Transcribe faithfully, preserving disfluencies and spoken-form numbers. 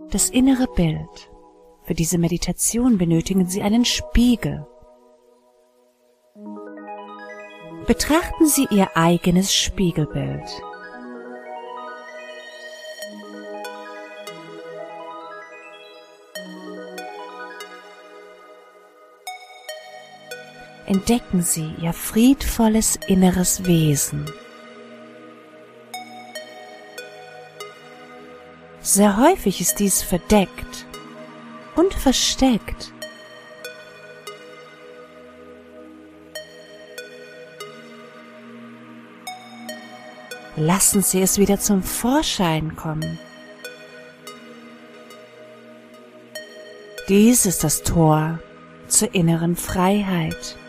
Das innere Bild. Für diese Meditation benötigen Sie einen Spiegel. Betrachten Sie Ihr eigenes Spiegelbild. Entdecken Sie Ihr friedvolles inneres Wesen. Sehr häufig ist dies verdeckt und versteckt. Lassen Sie es wieder zum Vorschein kommen. Dies ist das Tor zur inneren Freiheit.